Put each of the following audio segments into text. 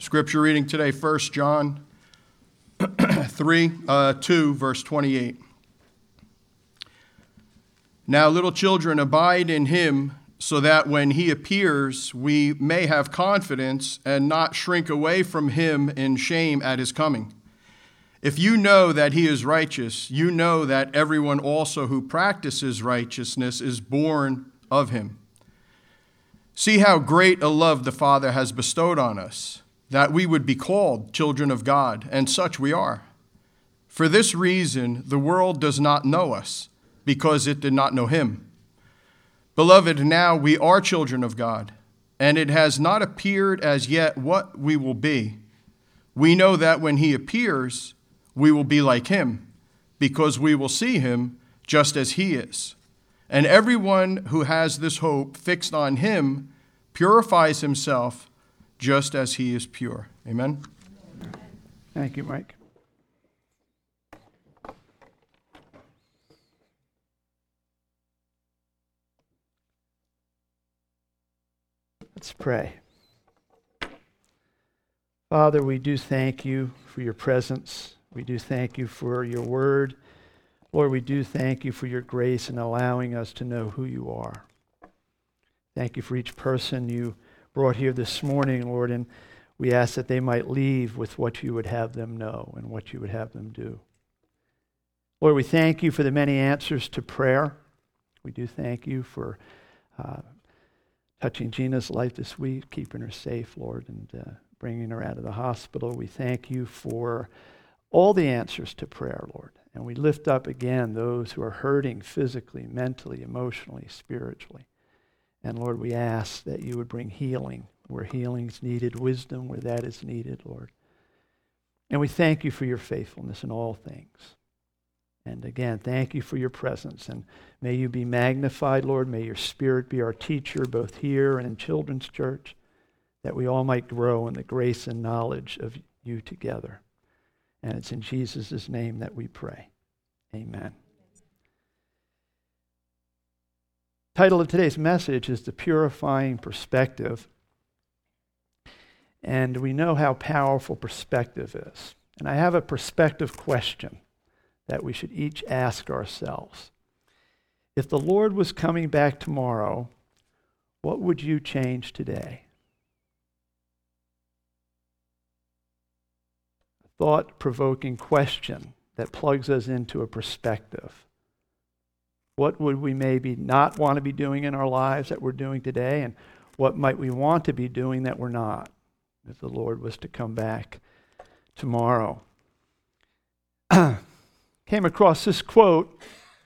Scripture reading today, 1 John 2, verse 28. Now, little children, abide in him, so that when he appears, we may have confidence and not shrink away from him in shame at his coming. If you know that he is righteous, you know that everyone also who practices righteousness is born of him. See how great a love the Father has bestowed on us, that we would be called children of God, and such we are. For this reason, the world does not know us, because it did not know him. Beloved, now we are children of God, and it has not appeared as yet what we will be. We know that when he appears, we will be like him, because we will see him just as he is. And everyone who has this hope fixed on him purifies himself just as he is pure. Amen? Thank you, Mike. Let's pray. Father, we do thank you for your presence. We do thank you for your word. Lord, we do thank you for your grace in allowing us to know who you are. Thank you for each person you brought here this morning, Lord, and we ask that they might leave with what you would have them know and what you would have them do. Lord, we thank you for the many answers to prayer. We do thank you for touching Gina's life this week, keeping her safe, Lord, and bringing her out of the hospital. We thank you for all the answers to prayer, Lord. And we lift up again those who are hurting physically, mentally, emotionally, spiritually. And Lord, we ask that you would bring healing where healing's needed, wisdom where that is needed, Lord. And we thank you for your faithfulness in all things. And again, thank you for your presence. And may you be magnified, Lord. May your Spirit be our teacher, both here and in Children's Church, that we all might grow in the grace and knowledge of you together. And it's in Jesus' name that we pray. Amen. Title of today's message is The Purifying Perspective. And we know how powerful perspective is. And I have a perspective question that we should each ask ourselves. If the Lord was coming back tomorrow, what would you change today? A thought-provoking question that plugs us into a perspective. What would we maybe not want to be doing in our lives that we're doing today, and what might we want to be doing that we're not if the Lord was to come back tomorrow? Came across this quote: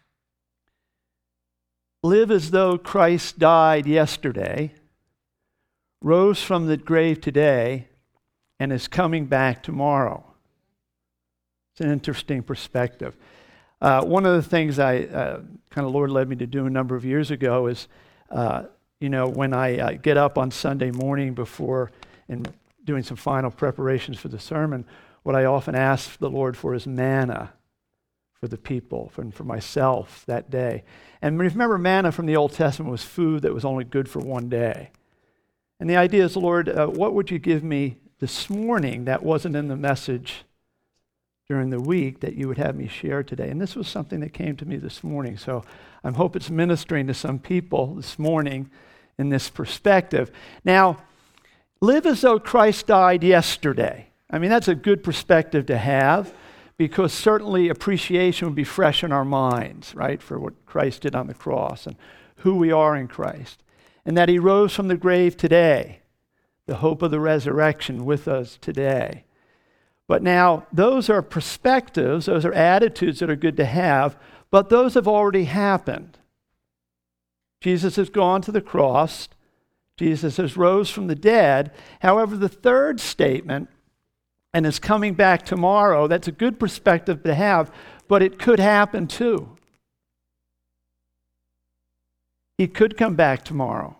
live as though Christ died yesterday, rose from the grave today, and is coming back tomorrow. It's an interesting perspective. One of the things Lord led me to do a number of years ago is, when I get up on Sunday morning before and doing some final preparations for the sermon, what I often ask the Lord for is manna for the people, for myself that day. And remember, manna from the Old Testament was food that was only good for one day. And the idea is, Lord, what would you give me this morning that wasn't in the message during the week that you would have me share today? And this was something that came to me this morning. So I hope it's ministering to some people this morning in this perspective. Now, live as though Christ died yesterday. I mean, that's a good perspective to have, because certainly appreciation would be fresh in our minds, right, for what Christ did on the cross and who we are in Christ. And that he rose from the grave today, the hope of the resurrection with us today. But now, those are perspectives, those are attitudes that are good to have, but those have already happened. Jesus has gone to the cross. Jesus has rose from the dead. However, the third statement, and is coming back tomorrow, that's a good perspective to have, but it could happen too. He could come back tomorrow.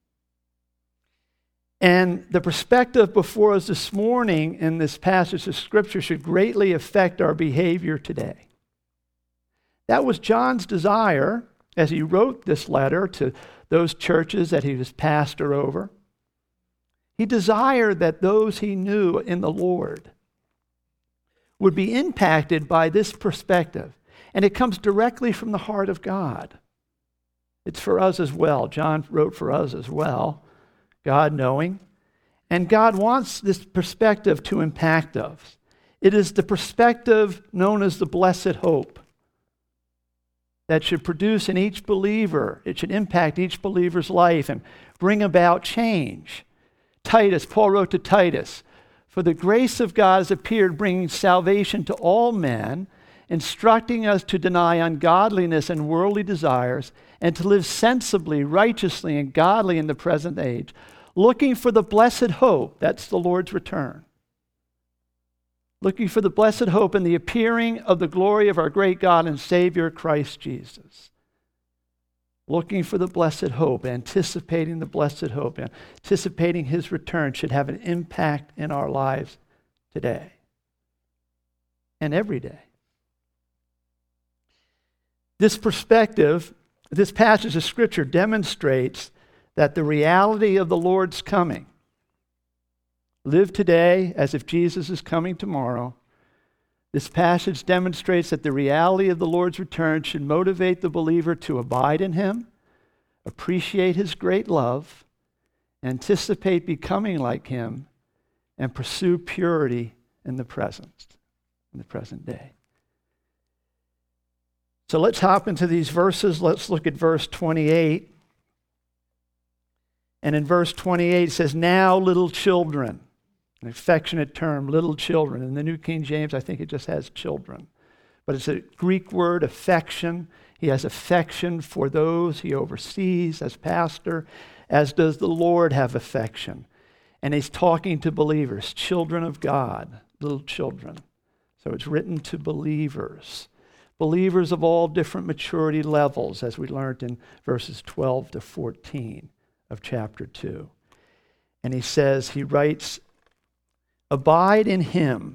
And the perspective before us this morning in this passage of Scripture should greatly affect our behavior today. That was John's desire as he wrote this letter to those churches that he was pastor over. He desired that those he knew in the Lord would be impacted by this perspective. And it comes directly from the heart of God. It's for us as well. John wrote for us as well, God knowing. And God wants this perspective to impact us. It is the perspective known as the blessed hope that should produce in each believer, it should impact each believer's life and bring about change. Paul wrote to Titus, "For the grace of God has appeared, bringing salvation to all men, instructing us to deny ungodliness and worldly desires, and to live sensibly, righteously, and godly in the present age, looking for the blessed hope," that's the Lord's return, looking for the blessed hope and the appearing of the glory of our great God and Savior, Christ Jesus. Looking for the blessed hope, anticipating the blessed hope, anticipating his return should have an impact in our lives today and every day. This perspective, this passage of Scripture demonstrates that the reality of the Lord's coming, live today as if Jesus is coming tomorrow. This passage demonstrates that the reality of the Lord's return should motivate the believer to abide in him, appreciate his great love, anticipate becoming like him, and pursue purity in the present day. So let's hop into these verses. Let's look at verse 28. And in verse 28 it says, "Now little children," an affectionate term, little children. In the New King James, I think it just has children. But it's a Greek word, affection. He has affection for those he oversees as pastor, as does the Lord have affection. And he's talking to believers, children of God, little children. So it's written to believers. Believers of all different maturity levels, as we learned in verses 12 to 14 of chapter 2. And he writes, "Abide in him,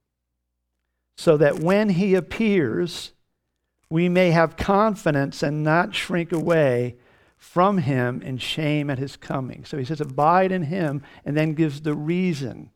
so that when he appears, we may have confidence and not shrink away from him in shame at his coming." So he says, abide in him, and then gives the reason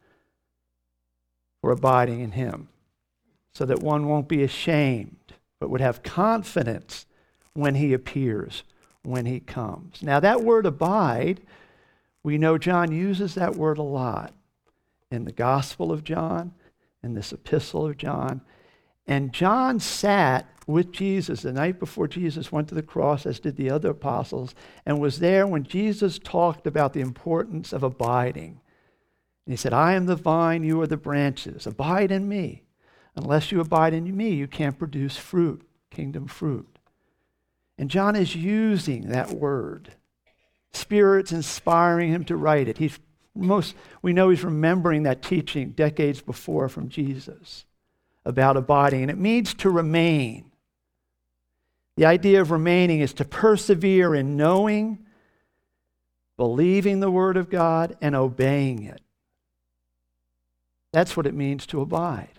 for abiding in him, so that one won't be ashamed, but would have confidence when he appears, when he comes. Now that word abide, we know John uses that word a lot in the Gospel of John, in this epistle of John. And John sat with Jesus the night before Jesus went to the cross, as did the other apostles, and was there when Jesus talked about the importance of abiding. And he said, "I am the vine, you are the branches. Abide in me. Unless you abide in me, you can't produce fruit, kingdom fruit." And John is using that word. Spirit's inspiring him to write it. We know he's remembering that teaching decades before from Jesus about abiding. And it means to remain. The idea of remaining is to persevere in knowing, believing the Word of God, and obeying it. That's what it means to abide.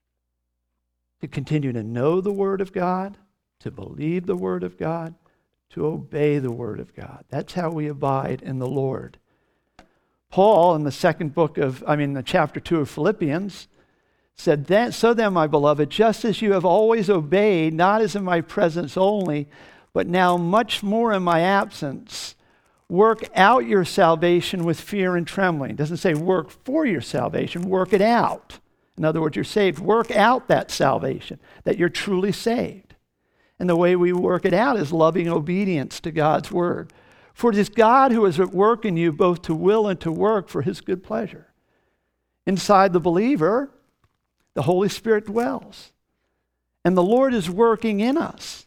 To continue to know the Word of God, to believe the Word of God, to obey the Word of God. That's how we abide in the Lord. Paul, in the chapter 2 of Philippians, said, "So then, my beloved, just as you have always obeyed, not as in my presence only, but now much more in my absence, work out your salvation with fear and trembling." It doesn't say work for your salvation, work it out. In other words, you're saved. Work out that salvation, that you're truly saved. And the way we work it out is loving obedience to God's word. For it is God who is at work in you both to will and to work for his good pleasure. Inside the believer, the Holy Spirit dwells. And the Lord is working in us,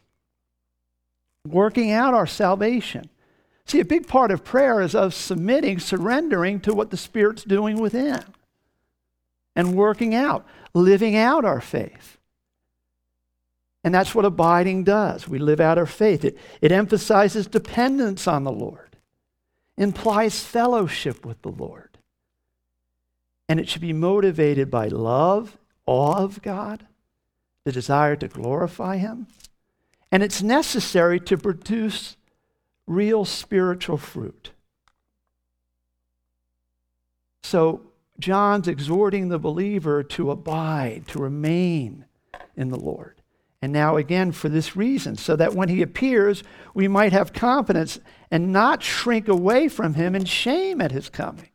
working out our salvation. See, a big part of prayer is us submitting, surrendering to what the Spirit's doing within and working out, living out our faith. And that's what abiding does. We live out our faith. It emphasizes dependence on the Lord, implies fellowship with the Lord. And it should be motivated by love, awe of God, the desire to glorify him. And it's necessary to produce real spiritual fruit. So John's exhorting the believer to abide, to remain in the Lord. And now again, for this reason, so that when he appears, we might have confidence and not shrink away from him in shame at his coming.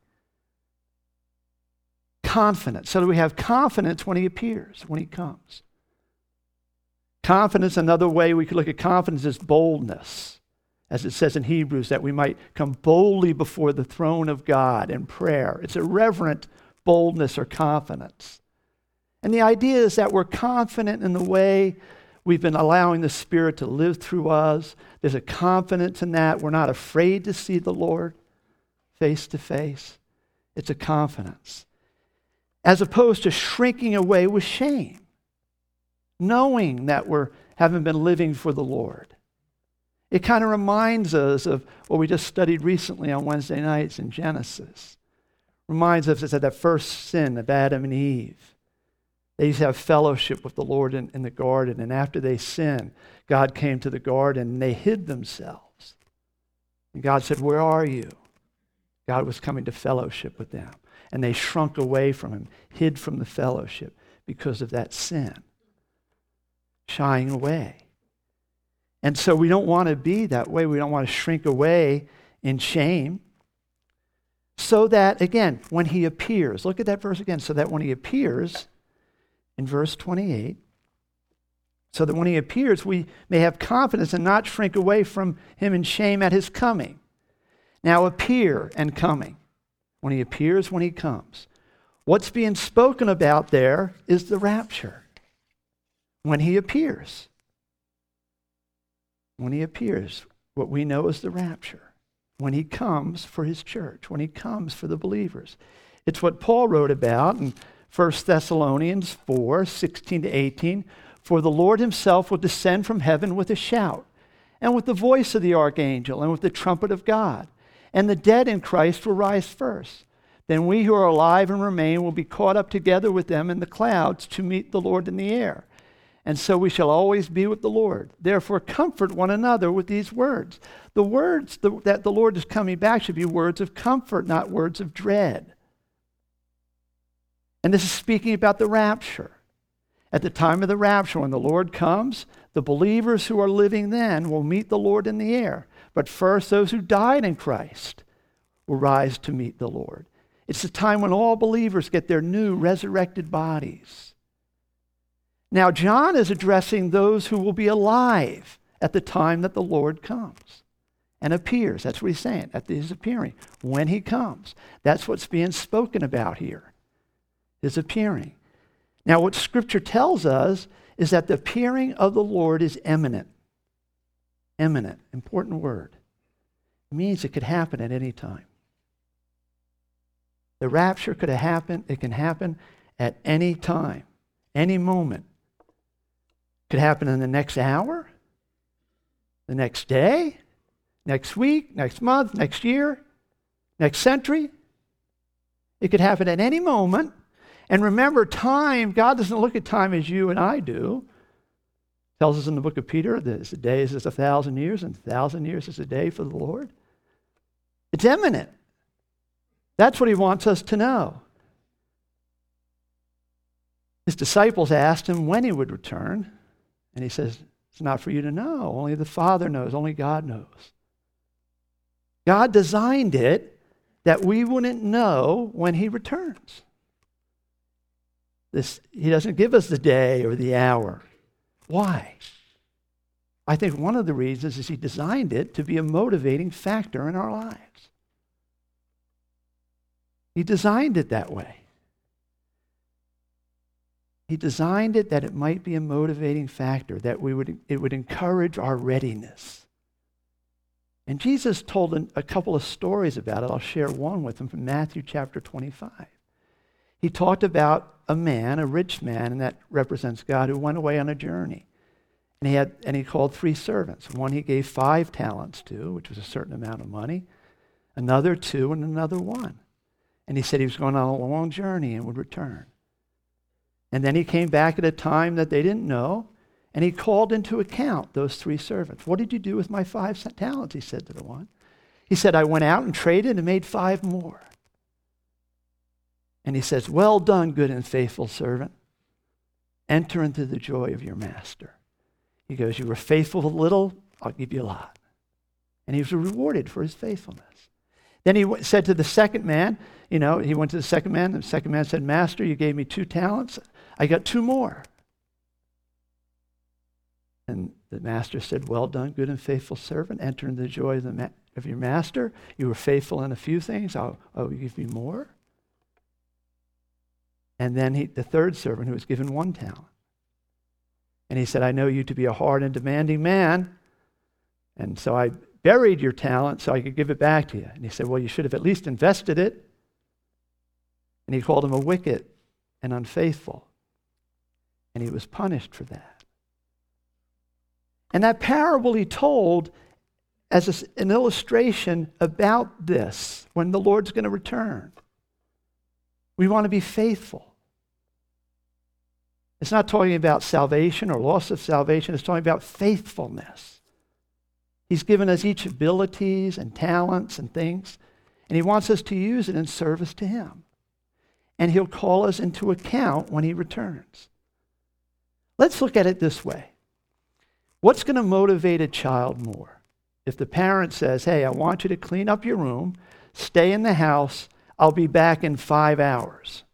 Confidence, so that we have confidence when he appears, when he comes. Confidence, another way we could look at confidence is boldness. As it says in Hebrews, that we might come boldly before the throne of God in prayer. It's a reverent boldness or confidence. And the idea is that we're confident in the way we've been allowing the Spirit to live through us. There's a confidence in that. We're not afraid to see the Lord face to face. It's a confidence. As opposed to shrinking away with shame, knowing that we haven't been living for the Lord. It kind of reminds us of what we just studied recently on Wednesday nights in Genesis. Reminds us of that first sin of Adam and Eve. They used to have fellowship with the Lord in the garden, and after they sinned, God came to the garden and they hid themselves. And God said, "Where are you?" God was coming to fellowship with them, and they shrunk away from him, hid from the fellowship because of that sin, shying away. And so we don't want to be that way. We don't want to shrink away in shame. So that, again, when he appears, look at that verse again, so that when he appears, in verse 28, so that when he appears, we may have confidence and not shrink away from him in shame at his coming. Now, appear and coming. When he appears, when he comes. What's being spoken about there is the rapture. When he appears. When he appears, what we know is the rapture. When he comes for his church. When he comes for the believers. It's what Paul wrote about in 1 Thessalonians 4, 16 to 18, "For the Lord himself will descend from heaven with a shout, and with the voice of the archangel, and with the trumpet of God. And the dead in Christ will rise first. Then we who are alive and remain will be caught up together with them in the clouds to meet the Lord in the air. And so we shall always be with the Lord. Therefore comfort one another with these words." The words that the Lord is coming back should be words of comfort, not words of dread. And this is speaking about the rapture. At the time of the rapture, when the Lord comes, the believers who are living then will meet the Lord in the air. But first, those who died in Christ will rise to meet the Lord. It's the time when all believers get their new resurrected bodies. Now, John is addressing those who will be alive at the time that the Lord comes and appears. That's what he's saying, at his appearing, when he comes. That's what's being spoken about here. His appearing. Now, what Scripture tells us is that the appearing of the Lord is imminent. Imminent, important word. It means it could happen at any time. The rapture could have happened. It can happen at any time, any moment. It could happen in the next hour, the next day, next week, next month, next year, next century. It could happen at any moment. And remember, time, God doesn't look at time as you and I do. It tells us in the book of Peter that a day is as 1,000 years, and 1,000 years is a day for the Lord. It's imminent. That's what he wants us to know. His disciples asked him when he would return, and he says, "It's not for you to know. Only the Father knows. Only God knows." God designed it that we wouldn't know when he returns. He doesn't give us the day or the hour. Why? I think one of the reasons is he designed it to be a motivating factor in our lives. He designed it that way. He designed it that it might be a motivating factor, that it would encourage our readiness. And Jesus told a couple of stories about it. I'll share one with them from Matthew chapter 25. He talked about a man, a rich man, and that represents God, who went away on a journey. And he called 3 servants. One he gave 5 talents to, which was a certain amount of money, another 2, and another 1. And he said he was going on a long journey and would return. And then he came back at a time that they didn't know, and he called into account those 3 servants. "What did you do with my 5 talents?" he said to the one. He said, "I went out and traded and made 5 more." And he says, well done, good and faithful servant. Enter into the joy of your master. He goes, you were faithful with little, I'll give you a lot. And he was rewarded for his faithfulness. Then he said to the second man, he went to the second man, and the second man said, Master, you gave me 2 talents. I got 2 more. And the master said, well done, good and faithful servant. Enter into the joy of your master. You were faithful in a few things. I'll give you more. And then the third servant, who was given 1 talent. And he said, I know you to be a hard and demanding man. And so I buried your talent so I could give it back to you. And he said, well, you should have at least invested it. And he called him a wicked and unfaithful. And he was punished for that. And that parable he told as an illustration about this, when the Lord's going to return. We want to be faithful. It's not talking about salvation or loss of salvation. It's talking about faithfulness. He's given us each abilities and talents and things, and he wants us to use it in service to him. And he'll call us into account when he returns. Let's look at it this way. What's going to motivate a child more? If the parent says, hey, I want you to clean up your room, stay in the house, I'll be back in 5 hours.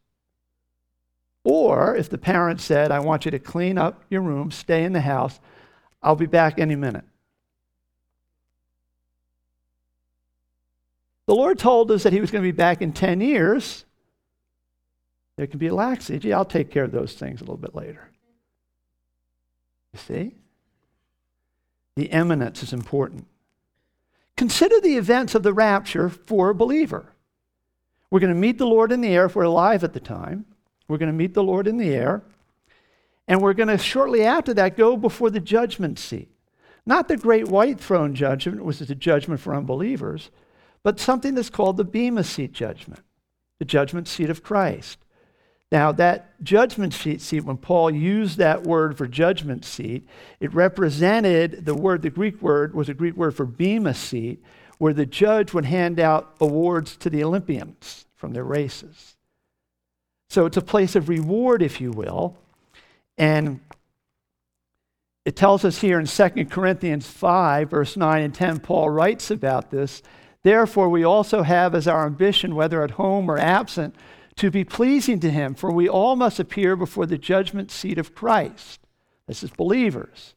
Or if the parent said, I want you to clean up your room, stay in the house, I'll be back any minute. The Lord told us that he was going to be back in 10 years. There can be a laxity. Gee, I'll take care of those things a little bit later. You see? The eminence is important. Consider the events of the rapture for a believer. We're going to meet the Lord in the air if we're alive at the time. We're going to meet the Lord in the air. And we're going to shortly after that go before the judgment seat. Not the great white throne judgment, which is a judgment for unbelievers, but something that's called the Bema seat judgment, the judgment seat of Christ. Now, that judgment seat, when Paul used that word for judgment seat, it represented the Greek word was a Greek word for Bema seat, where the judge would hand out awards to the Olympians from their races. So it's a place of reward, if you will. And it tells us here in 2 Corinthians 5, verse 9 and 10, Paul writes about this. Therefore, we also have as our ambition, whether at home or absent, to be pleasing to him, for we all must appear before the judgment seat of Christ. This is believers.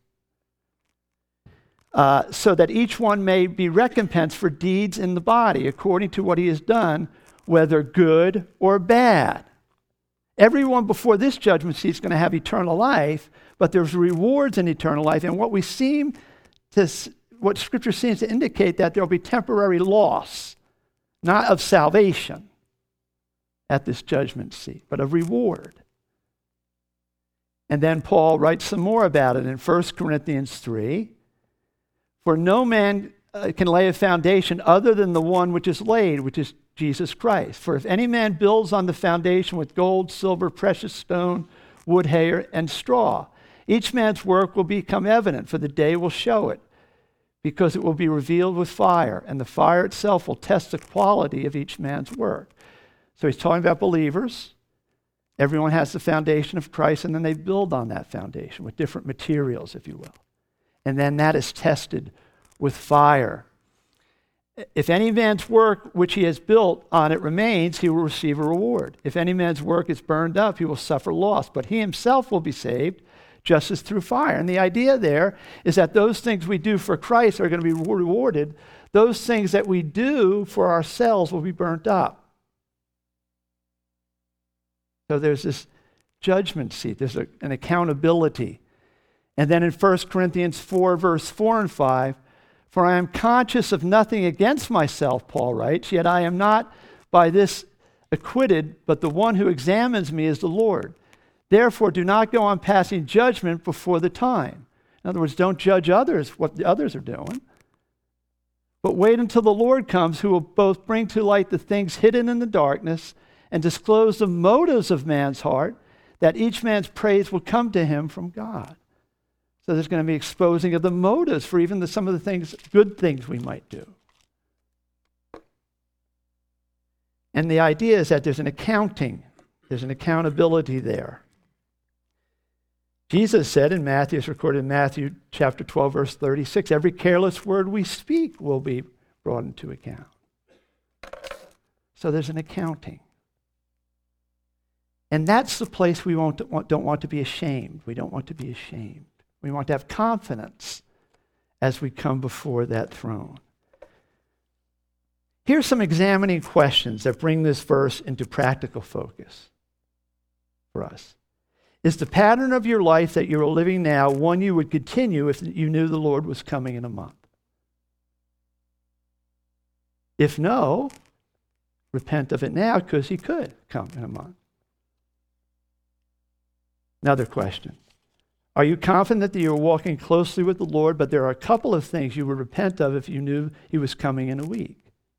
So that each one may be recompensed for deeds in the body, according to what he has done, whether good or bad. Everyone before this judgment seat is going to have eternal life, but there's rewards in eternal life. And what Scripture seems to indicate that there will be temporary loss, not of salvation at this judgment seat, but of reward. And then Paul writes some more about it in 1 Corinthians 3. For no man can lay a foundation other than the one which is laid, which is Jesus Christ. For if any man builds on the foundation with gold, silver, precious stone, wood, hay, and straw, each man's work will become evident, for the day will show it, because it will be revealed with fire, and the fire itself will test the quality of each man's work. So he's talking about believers. Everyone has the foundation of Christ, and then they build on that foundation with different materials, if you will. And then that is tested with fire. If any man's work which he has built on it remains, he will receive a reward. If any man's work is burned up, he will suffer loss, but he himself will be saved, just as through fire. And the idea there is that those things we do for Christ are going to be rewarded. Those things that we do for ourselves will be burnt up. So there's this judgment seat. There's an accountability. And then in 1 Corinthians 4, verse 4 and 5, for I am conscious of nothing against myself, Paul writes, yet I am not by this acquitted, but the one who examines me is the Lord. Therefore, do not go on passing judgment before the time. In other words, don't judge others, what the others are doing. But wait until the Lord comes, who will both bring to light the things hidden in the darkness and disclose the motives of man's heart, that each man's praise will come to him from God. So there's going to be exposing of the motives for even some of the things, good things we might do. And the idea is that there's an accountability there. Jesus said in Matthew, it's recorded in Matthew chapter 12, verse 36, every careless word we speak will be brought into account. So there's an accounting. And that's the place we don't want to be ashamed. We don't want to be ashamed. We want to have confidence as we come before that throne. Here's some examining questions that bring this verse into practical focus for us. Is the pattern of your life that you're living now one you would continue if you knew the Lord was coming in a month? If no, repent of it now because he could come in a month. Another question. Are you confident that you're walking closely with the Lord, but there are a couple of things you would repent of if you knew he was coming in a week?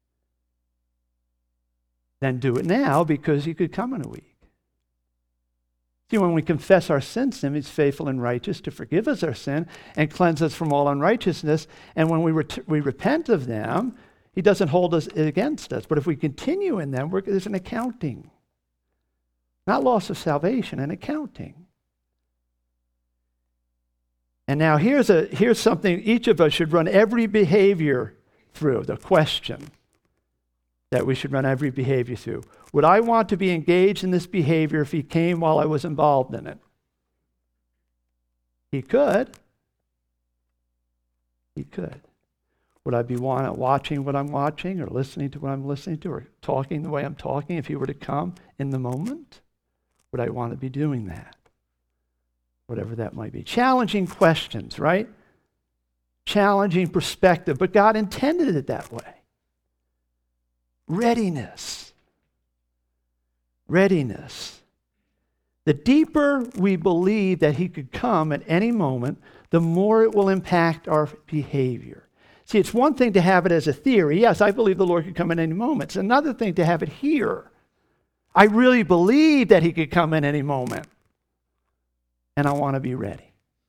Then do it now because he could come in a week. See, when we confess our sins to him, he's faithful and righteous to forgive us our sin and cleanse us from all unrighteousness. And when we repent of them, he doesn't hold us against us. But if we continue in them, there's an accounting. Not loss of salvation, an accounting. And now here's something each of us should run every behavior through, the question that we should run every behavior through. Would I want to be engaged in this behavior if he came while I was involved in it? He could. He could. Would I be watching what I'm watching or listening to what I'm listening to or talking the way I'm talking if he were to come in the moment? Would I want to be doing that? Whatever that might be. Challenging questions, right? Challenging perspective, but God intended it that way. Readiness. Readiness. The deeper we believe that he could come at any moment, the more it will impact our behavior. See, it's one thing to have it as a theory. Yes, I believe the Lord could come at any moment. It's another thing to have it here. I really believe that he could come at any moment. And I want to be ready.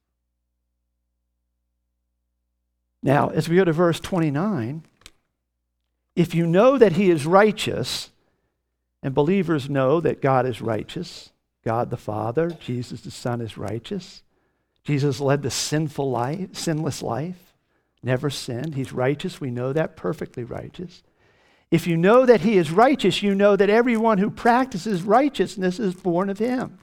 Now, as we go to verse 29, if you know that he is righteous, and believers know that God is righteous, God the Father, Jesus the Son is righteous. Jesus led the sinless life, never sinned. He's righteous. We know that, perfectly righteous. If you know that he is righteous, you know that everyone who practices righteousness is born of him.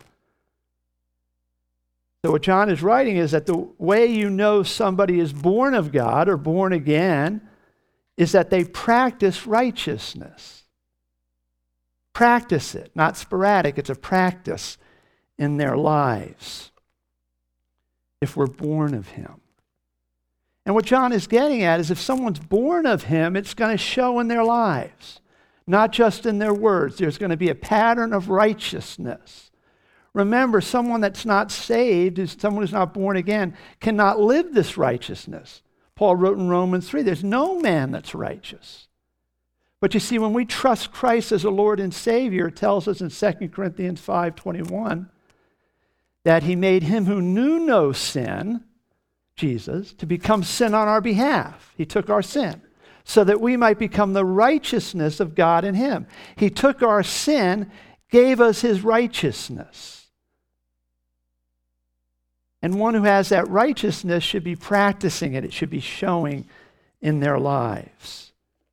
So what John is writing is that the way you know somebody is born of God or born again is that they practice righteousness. Practice it, not sporadic. It's a practice in their lives if we're born of him. And what John is getting at is if someone's born of him, it's going to show in their lives, not just in their words. There's going to be a pattern of righteousness. Remember, someone that's not saved, someone who's not born again, cannot live this righteousness. Paul wrote in Romans 3, there's no man that's righteous. But you see, when we trust Christ as a Lord and Savior, it tells us in 2 Corinthians 5:21 that he made him who knew no sin, Jesus, to become sin on our behalf. He took our sin so that we might become the righteousness of God in him. He took our sin, gave us his righteousness. And one who has that righteousness should be practicing it. It should be showing in their lives.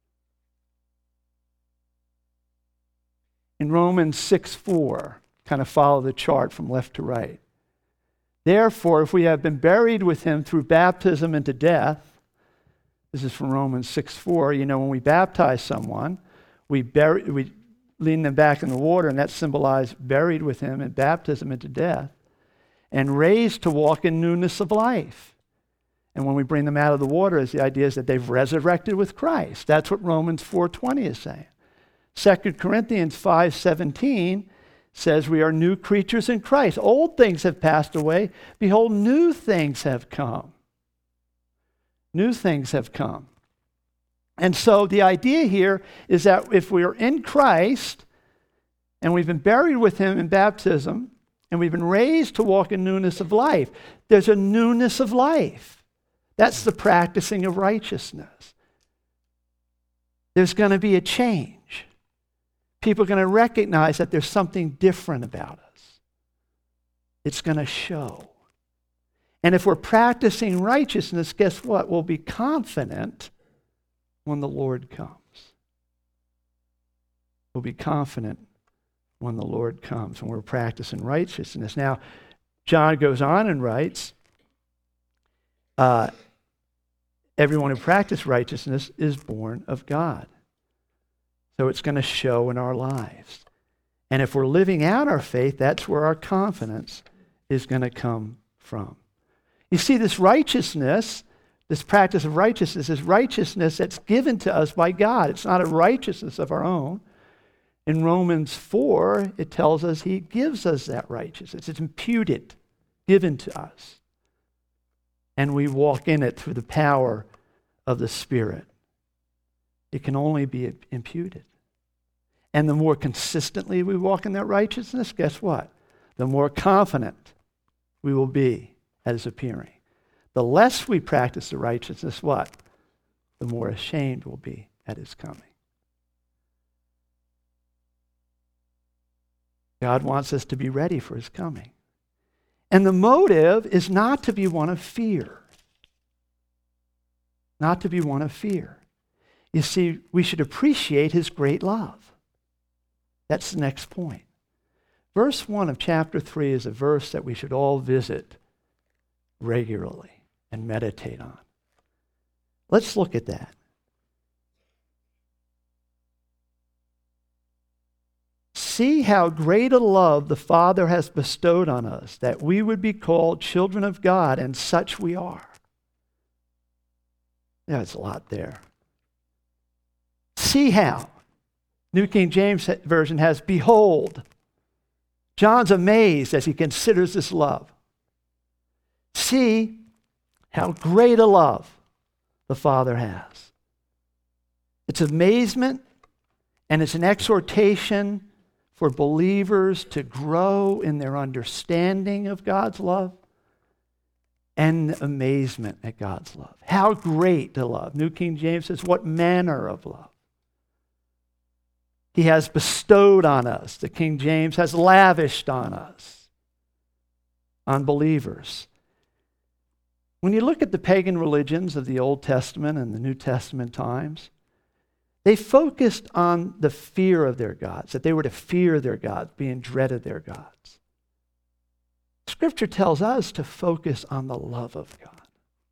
In Romans 6:4, kind of follow the chart from left to right. Therefore, if we have been buried with him through baptism into death, this is from Romans 6:4, when we baptize someone, we lean them back in the water, and that symbolized buried with him in baptism into death, and raised to walk in newness of life. And when we bring them out of the water, the idea is that they've resurrected with Christ. That's what Romans 4:20 is saying. 2 Corinthians 5:17 says we are new creatures in Christ. Old things have passed away. Behold, new things have come. New things have come. And so the idea here is that if we are in Christ and we've been buried with him in baptism and we've been raised to walk in newness of life, there's a newness of life. That's the practicing of righteousness. There's going to be a change. people are going to recognize that there's something different about us. It's going to show. And if we're practicing righteousness, guess what? We'll be confident when the Lord comes. We'll be confident when the Lord comes, when we're practicing righteousness. Now, John goes on and writes, everyone who practices righteousness is born of God. So it's going to show in our lives. And if we're living out our faith, that's where our confidence is going to come from. You see, this righteousness, this practice of righteousness, is righteousness that's given to us by God. It's not a righteousness of our own. In Romans 4, it tells us he gives us that righteousness. It's imputed, given to us. And we walk in it through the power of the Spirit. It can only be imputed. And the more consistently we walk in that righteousness, guess what? The more confident we will be at his appearing. The less we practice the righteousness, what? The more ashamed we'll be at his coming. God wants us to be ready for his coming. And the motive is not to be one of fear. Not to be one of fear. You see, we should appreciate his great love. That's the next point. Verse 1 of chapter 3 is a verse that we should all visit regularly and meditate on. Let's look at that. See how great a love the Father has bestowed on us, that we would be called children of God, and such we are. There's a lot there. See how. New King James Version has behold. John's amazed as he considers this love. See how great a love the Father has. It's amazement, and it's an exhortation for believers to grow in their understanding of God's love and amazement at God's love. How great the love. New King James says, what manner of love he has bestowed on us. The King James has lavished on us, on believers. When you look at the pagan religions of the Old Testament and the New Testament times, they focused on the fear of their gods, that they were to fear their gods, be in dread of their gods. Scripture tells us to focus on the love of God.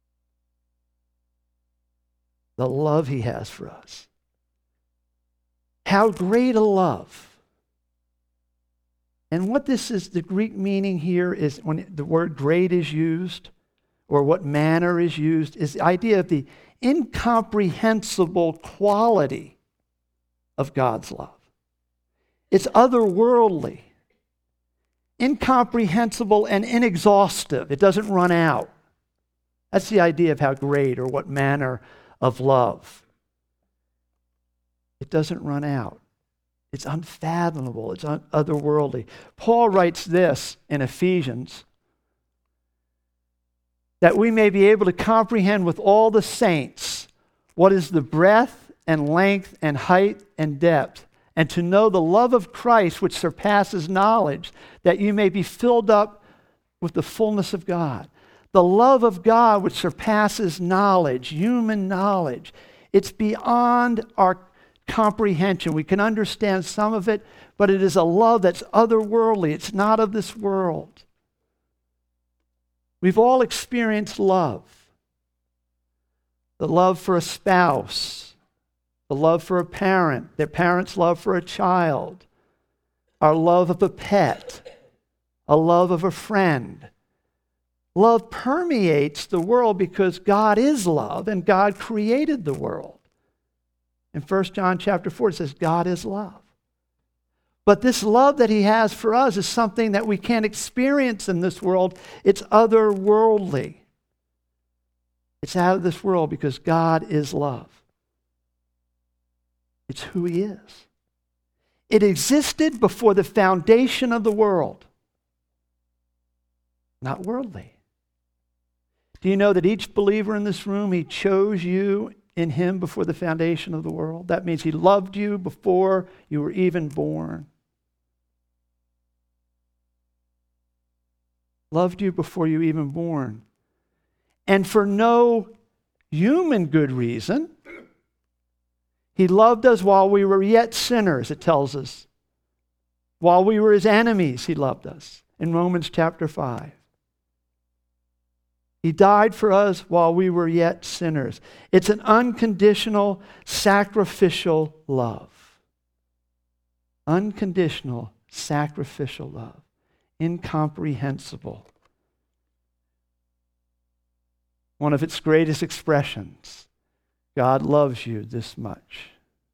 The love he has for us. How great a love. And what this is, the Greek meaning here is when the word great is used, or what manner is used, is the idea of the incomprehensible quality of God's love. It's otherworldly, incomprehensible, and inexhaustive. It doesn't run out. That's the idea of how great or what manner of love. It doesn't run out. It's unfathomable. It's otherworldly. Paul writes this in Ephesians, that we may be able to comprehend with all the saints what is the breadth and length and height and depth, and to know the love of Christ which surpasses knowledge, that you may be filled up with the fullness of God. The love of God which surpasses knowledge, human knowledge. It's beyond our comprehension. We can understand some of it, but it is a love that's otherworldly. It's not of this world. We've all experienced love. The love for a spouse, the love for a parent, their parent's love for a child, our love of a pet, a love of a friend. Love permeates the world because God is love and God created the world. In 1 John chapter 4, it says God is love. But this love that he has for us is something that we can't experience in this world. It's otherworldly. It's out of this world because God is love. It's who he is. It existed before the foundation of the world. Not worldly. Do you know that each believer in this room, he chose you in him before the foundation of the world. That means he loved you before you were even born. Loved you before you were even born. And for no human good reason, he loved us while we were yet sinners, it tells us. While we were his enemies, he loved us in Romans chapter 5. He died for us while we were yet sinners. It's an unconditional, sacrificial love. Unconditional, sacrificial love. Incomprehensible. One of its greatest expressions. God loves you this much.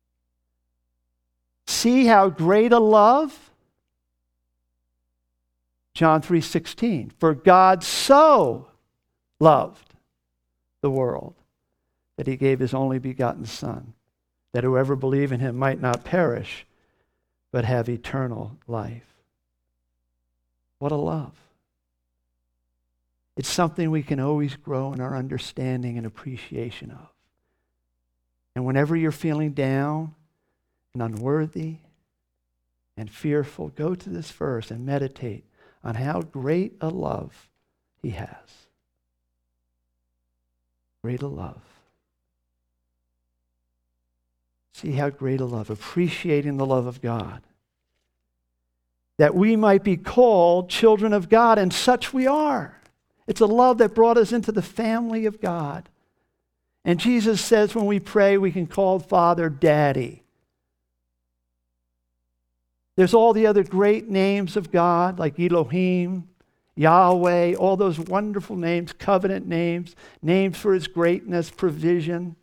See how great a love? John 3:16. For God so loved the world that he gave his only begotten Son, that whoever believe in him might not perish, but have eternal life. What a love. It's something we can always grow in our understanding and appreciation of. And whenever you're feeling down and unworthy and fearful, go to this verse and meditate on how great a love he has. Great a love. See how great a love, appreciating the love of God. That we might be called children of God, and such we are. It's a love that brought us into the family of God. And Jesus says when we pray, we can call Father Daddy. There's all the other great names of God, like Elohim, Yahweh, all those wonderful names, covenant names, names for his greatness, provision.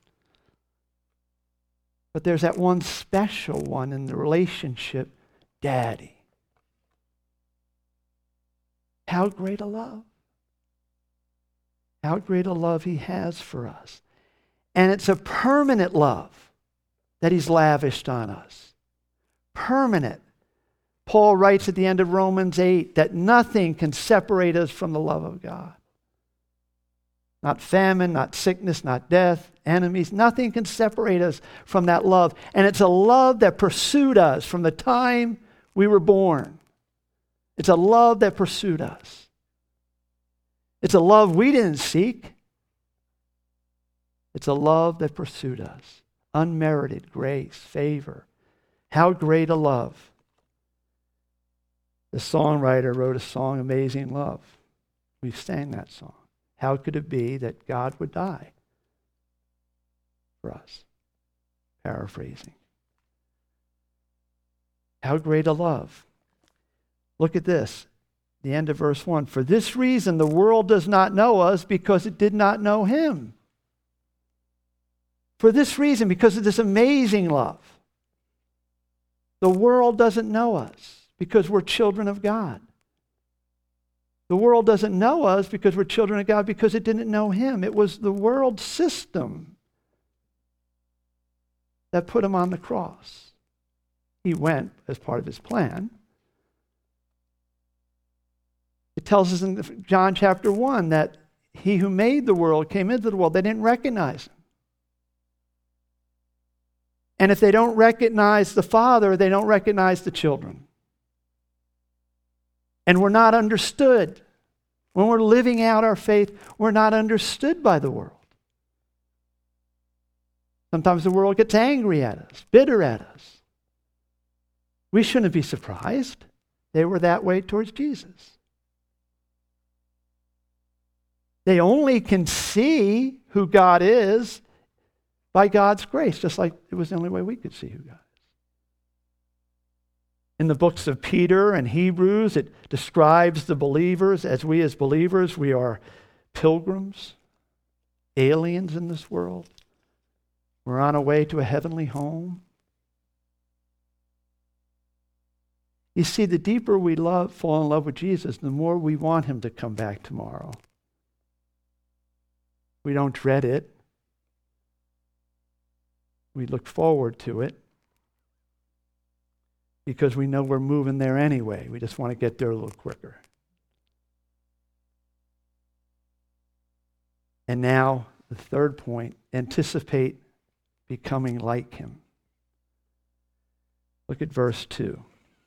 But there's that one special one in the relationship, Daddy. How great a love. How great a love he has for us. And it's a permanent love that he's lavished on us. Permanent. Paul writes at the end of Romans 8 that nothing can separate us from the love of God. Not famine, not sickness, not death, enemies. Nothing can separate us from that love. And it's a love that pursued us from the time we were born. It's a love that pursued us. It's a love we didn't seek. It's a love that pursued us. Unmerited grace, favor. How great a love. The songwriter wrote a song, Amazing Love. We sang that song. How could it be that God would die for us? Paraphrasing. How great a love. Look at this. The end of verse 1. For this reason the world does not know us, because it did not know him. For this reason, because of this amazing love, the world doesn't know us because we're children of God. The world doesn't know us because we're children of God because it didn't know him. It was the world system that put him on the cross. He went as part of his plan. It tells us in John chapter 1 that he who made the world came into the world. They didn't recognize him. And if they don't recognize the Father, they don't recognize the children. And we're not understood. When we're living out our faith, we're not understood by the world. Sometimes the world gets angry at us, bitter at us. We shouldn't be surprised. They were that way towards Jesus. They only can see who God is by God's grace, just like it was the only way we could see who God is. In the books of Peter and Hebrews, it describes the believers as believers, we are pilgrims, aliens in this world. We're on our way to a heavenly home. You see, the deeper we fall in love with Jesus, the more we want him to come back tomorrow. We don't dread it. We look forward to it because we know we're moving there anyway. We just want to get there a little quicker. And now, the third point, anticipate becoming like him. Look at verse 2.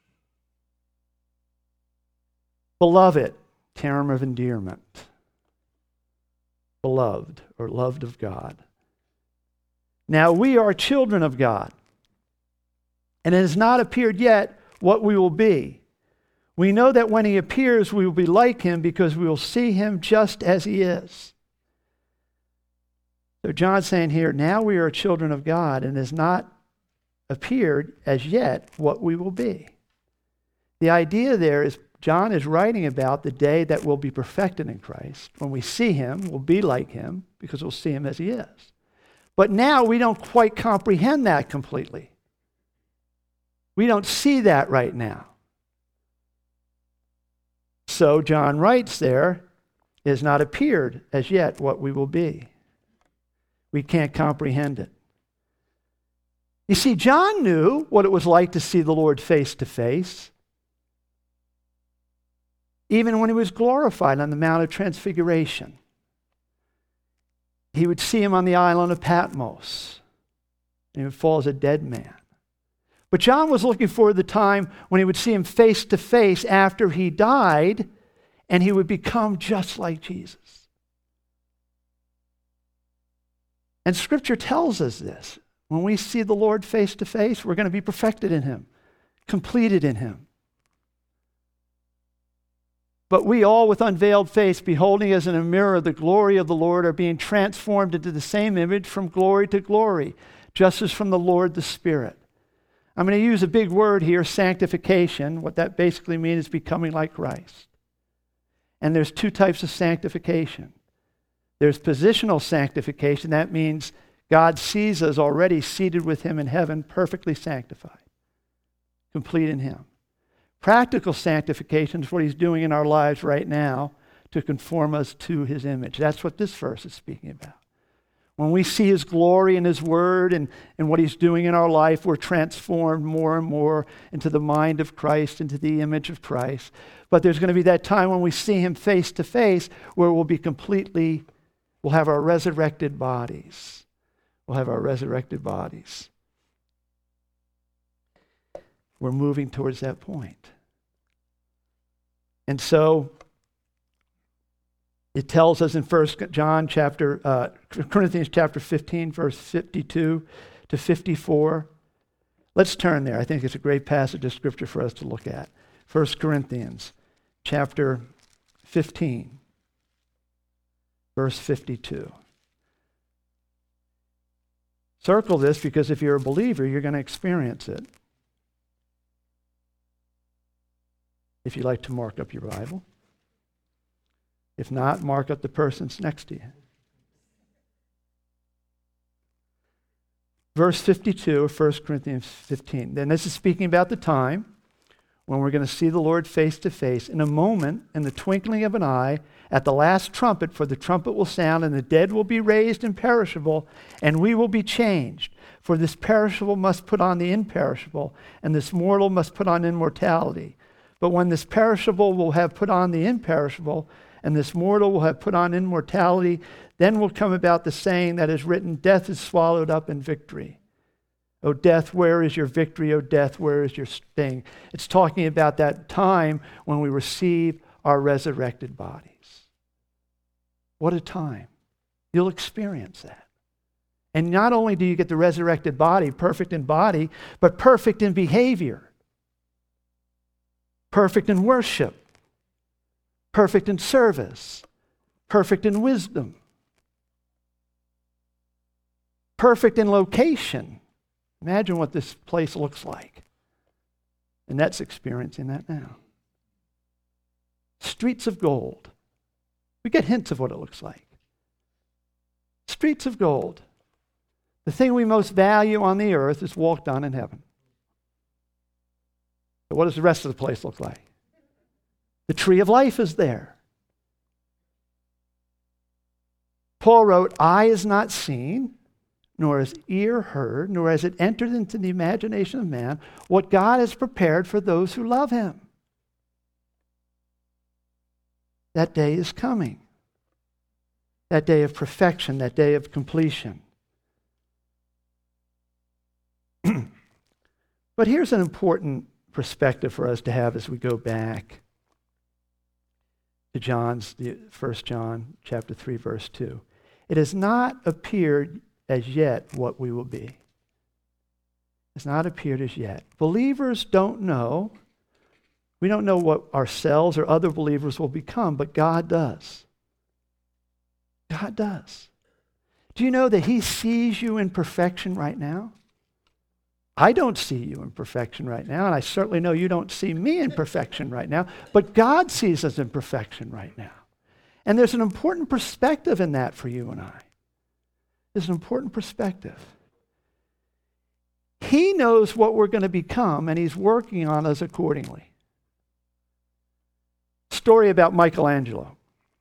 Beloved, term of endearment. Beloved, or loved of God. Now we are children of God, and it has not appeared yet what we will be. We know that when he appears, we will be like him because we will see him just as he is. So John's saying here, now we are children of God, and it has not appeared as yet what we will be. The idea there is John is writing about the day that we'll be perfected in Christ. When we see him, we'll be like him because we'll see him as he is. But now we don't quite comprehend that completely. We don't see that right now. So John writes there, it has not appeared as yet what we will be. We can't comprehend it. You see, John knew what it was like to see the Lord face to face, even when he was glorified on the Mount of Transfiguration. He would see him on the island of Patmos, and he would fall as a dead man. But John was looking for the time when he would see him face to face after he died, and he would become just like Jesus. And Scripture tells us this. When we see the Lord face to face, we're going to be perfected in him, completed in him. But we all with unveiled face, beholding as in a mirror the glory of the Lord, are being transformed into the same image from glory to glory, just as from the Lord the Spirit. I'm going to use a big word here, sanctification. What that basically means is becoming like Christ. And there's two types of sanctification. There's positional sanctification. That means God sees us already seated with him in heaven, perfectly sanctified, complete in him. Practical sanctification is what he's doing in our lives right now to conform us to his image. That's what this verse is speaking about. When we see his glory and his word and what he's doing in our life, we're transformed more and more into the mind of Christ, into the image of Christ. But there's going to be that time when we see him face to face where we'll have our resurrected bodies. We'll have our resurrected bodies. We're moving towards that point. And so it tells us in Corinthians chapter 15, verse 52 to 54. Let's turn there. I think it's a great passage of Scripture for us to look at. 1 Corinthians chapter 15, verse 52. Circle this because if you're a believer, you're going to experience it. If you like to mark up your Bible. If not, mark up the persons next to you. Verse 52 of 1 Corinthians 15. Then this is speaking about the time when we're going to see the Lord face to face. In a moment, in the twinkling of an eye, at the last trumpet, for the trumpet will sound, and the dead will be raised imperishable, and we will be changed. For this perishable must put on the imperishable, and this mortal must put on immortality. But when this perishable will have put on the imperishable, and this mortal will have put on immortality, then will come about the saying that is written, death is swallowed up in victory. O death, where is your victory? O death, where is your sting? It's talking about that time when we receive our resurrected bodies. What a time. You'll experience that. And not only do you get the resurrected body, perfect in body, but perfect in behavior. Perfect in worship, perfect in service, perfect in wisdom, perfect in location. Imagine what this place looks like. And that's experiencing that now. Streets of gold. We get hints of what it looks like. Streets of gold. The thing we most value on the earth is walked on in heaven. But what does the rest of the place look like? The tree of life is there. Paul wrote, eye is not seen, nor has ear heard, nor has it entered into the imagination of man, what God has prepared for those who love him. That day is coming. That day of perfection, that day of completion. But here's an important perspective for us to have as we go back to 1 John chapter 3, verse 2. It has not appeared as yet what we will be. It's not appeared as yet. Believers don't know. We don't know what ourselves or other believers will become, but God does. God does. Do you know that He sees you in perfection right now? I don't see you in perfection right now, and I certainly know you don't see me in perfection right now, but God sees us in perfection right now. And there's an important perspective in that for you and I. There's an important perspective. He knows what we're going to become, and He's working on us accordingly. Story about Michelangelo.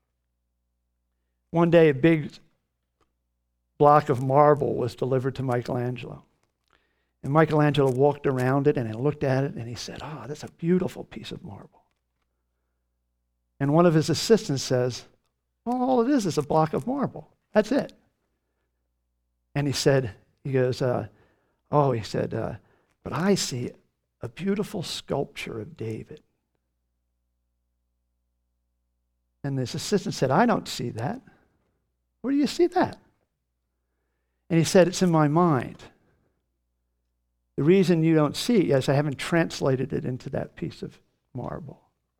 One day, a big block of marble was delivered to Michelangelo. And Michelangelo walked around it and he looked at it and he said, that's a beautiful piece of marble. And one of his assistants says, all it is a block of marble. That's it. And he goes, but I see a beautiful sculpture of David. And this assistant said, I don't see that. Where do you see that? And he said, it's in my mind. The reason you don't see it is I haven't translated it into that piece of marble.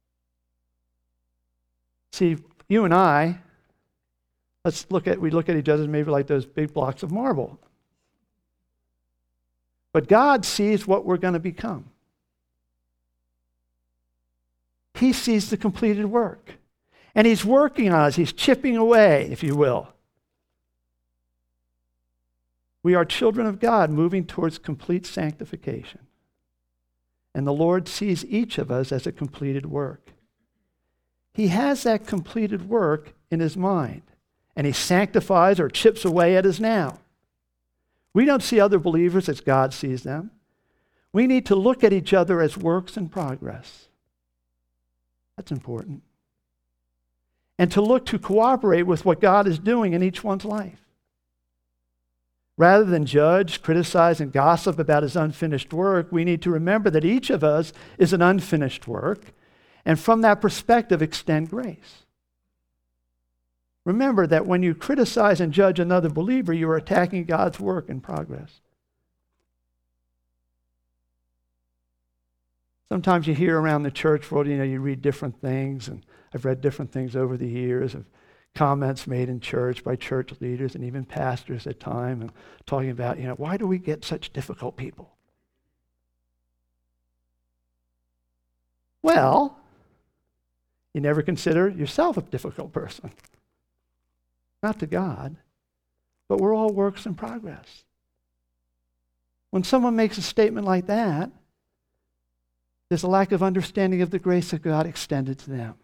See, you and I, we look at each other maybe like those big blocks of marble. But God sees what we're going to become. He sees the completed work. And He's working on us. He's chipping away, if you will. We are children of God moving towards complete sanctification. And the Lord sees each of us as a completed work. He has that completed work in His mind. And He sanctifies or chips away at us now. We don't see other believers as God sees them. We need to look at each other as works in progress. That's important. And to look to cooperate with what God is doing in each one's life. Rather than judge, criticize, and gossip about His unfinished work, we need to remember that each of us is an unfinished work, and from that perspective, extend grace. Remember that when you criticize and judge another believer, you are attacking God's work in progress. Sometimes you hear around the church world, you read different things, and I've read different things over the years of comments made in church by church leaders and even pastors at times, and talking about, why do we get such difficult people? Well, you never consider yourself a difficult person. Not to God, but we're all works in progress. When someone makes a statement like that, there's a lack of understanding of the grace of God extended to them.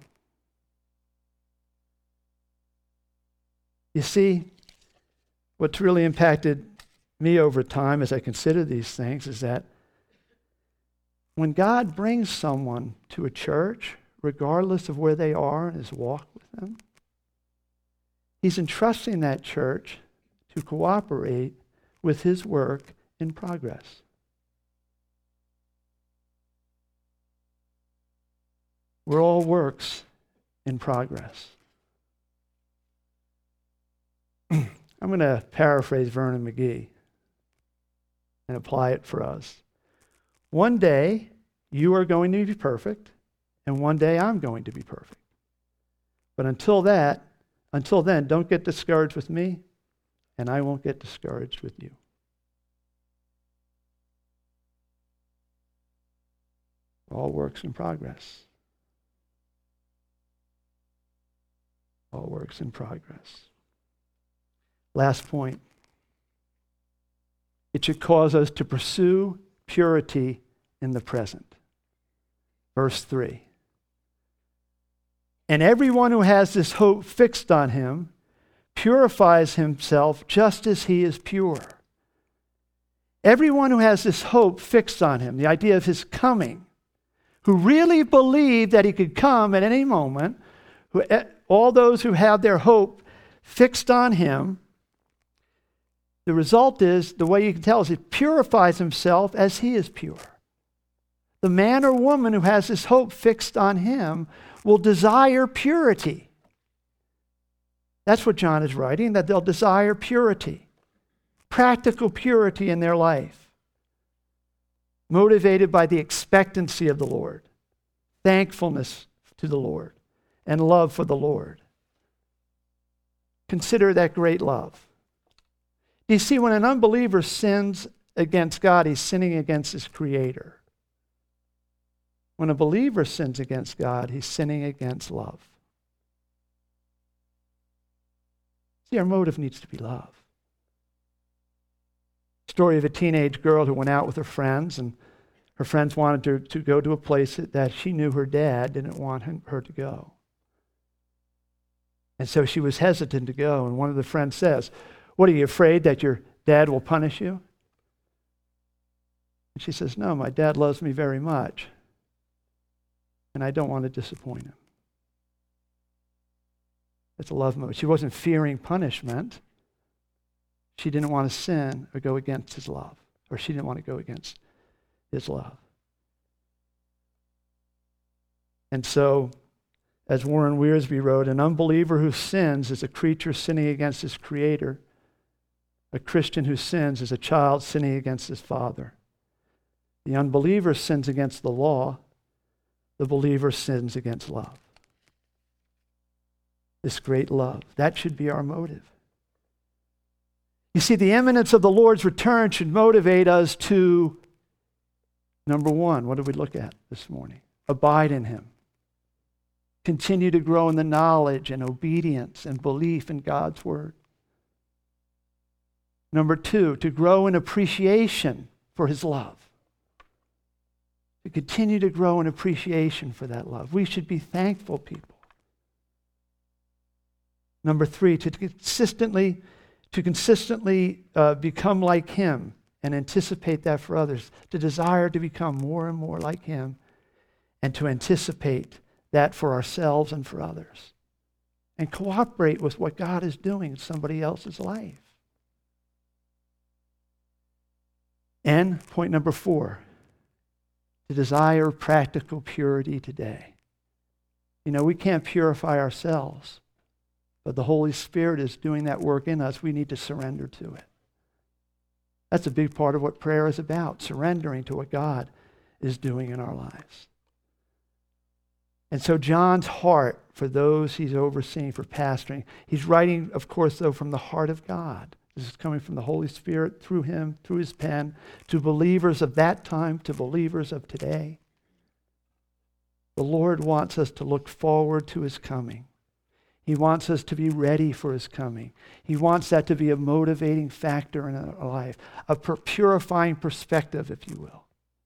You see, what's really impacted me over time as I consider these things is that when God brings someone to a church, regardless of where they are in His walk with them, He's entrusting that church to cooperate with His work in progress. We're all works in progress. I'm going to paraphrase Vernon McGee and apply it for us. One day, you are going to be perfect, and one day I'm going to be perfect. But until then, don't get discouraged with me, and I won't get discouraged with you. All works in progress. All works in progress. Last point. It should cause us to pursue purity in the present. Verse 3. And everyone who has this hope fixed on Him purifies himself just as He is pure. Everyone who has this hope fixed on Him, the idea of His coming, who really believe that He could come at any moment, all those who have their hope fixed on Him, the result is, the way you can tell is, it purifies himself as he is pure. The man or woman who has his hope fixed on him will desire purity. That's what John is writing, that they'll desire purity, practical purity in their life, motivated by the expectancy of the Lord, thankfulness to the Lord, and love for the Lord. Consider that great love. You see, when an unbeliever sins against God, he's sinning against his Creator. When a believer sins against God, he's sinning against love. See, our motive needs to be love. Story of a teenage girl who went out with her friends, and her friends wanted her to go to a place that she knew her dad didn't want her to go. And so she was hesitant to go, and one of the friends says, "What, are you afraid that your dad will punish you?" And she says, "No, my dad loves me very much, and I don't want to disappoint him." It's a love motive. She wasn't fearing punishment. She didn't want to sin or go against his love, or she didn't want to go against his love. And so, as Warren Wiersbe wrote, an unbeliever who sins is a creature sinning against his Creator. A Christian who sins is a child sinning against his father. The unbeliever sins against the law. The believer sins against love. This great love. That should be our motive. You see, the imminence of the Lord's return should motivate us to, number one, what did we look at this morning? Abide in Him. Continue to grow in the knowledge and obedience and belief in God's Word. Number two, to grow in appreciation for His love. To continue to grow in appreciation for that love. We should be thankful people. Number three, to consistently become like Him and anticipate that for others. To desire to become more and more like Him and to anticipate that for ourselves and for others. And cooperate with what God is doing in somebody else's life. And point number four, to desire practical purity today. You know, we can't purify ourselves, but the Holy Spirit is doing that work in us. We need to surrender to it. That's a big part of what prayer is about, surrendering to what God is doing in our lives. And so John's heart for those he's overseeing, for pastoring, he's writing, of course, though, from the heart of God. This is coming from the Holy Spirit through him, through his pen, to believers of that time, to believers of today. The Lord wants us to look forward to His coming. He wants us to be ready for His coming. He wants that to be a motivating factor in our life, a purifying perspective, if you will.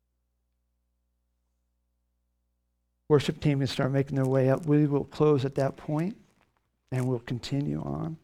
Worship team can start making their way up. We will close at that point, and we'll continue on.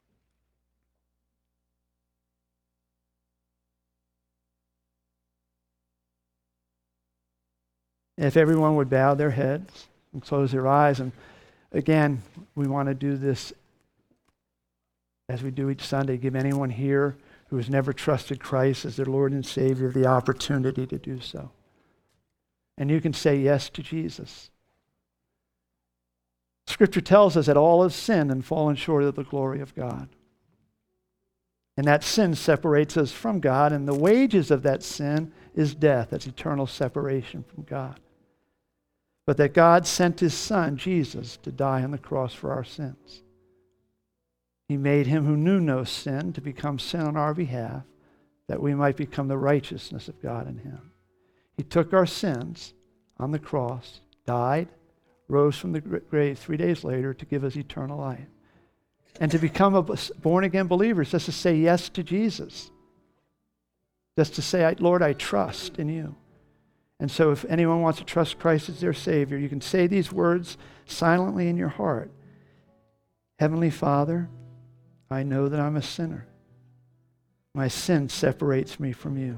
If everyone would bow their heads and close their eyes. And again, we want to do this as we do each Sunday, give anyone here who has never trusted Christ as their Lord and Savior the opportunity to do so. And you can say yes to Jesus. Scripture tells us that all have sinned and fallen short of the glory of God. And that sin separates us from God, and the wages of that sin is death. That's eternal separation from God. But that God sent His Son, Jesus, to die on the cross for our sins. He made Him who knew no sin to become sin on our behalf, that we might become the righteousness of God in Him. He took our sins on the cross, died, rose from the grave 3 days later to give us eternal life. And to become a born-again believer is just to say yes to Jesus. Just to say, Lord, I trust in You. And so if anyone wants to trust Christ as their Savior, you can say these words silently in your heart. Heavenly Father, I know that I'm a sinner. My sin separates me from You.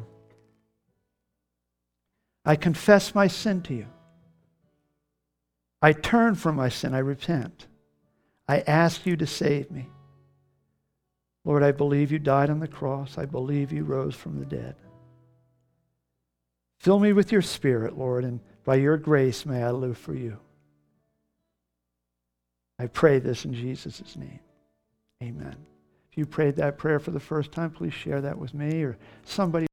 I confess my sin to You. I turn from my sin. I repent. I ask You to save me. Lord, I believe you died on the cross. I believe you rose from the dead. Fill me with your Spirit, Lord, and by your grace may I live for you. I pray this in Jesus' name. Amen. If you prayed that prayer for the first time, please share that with me or somebody.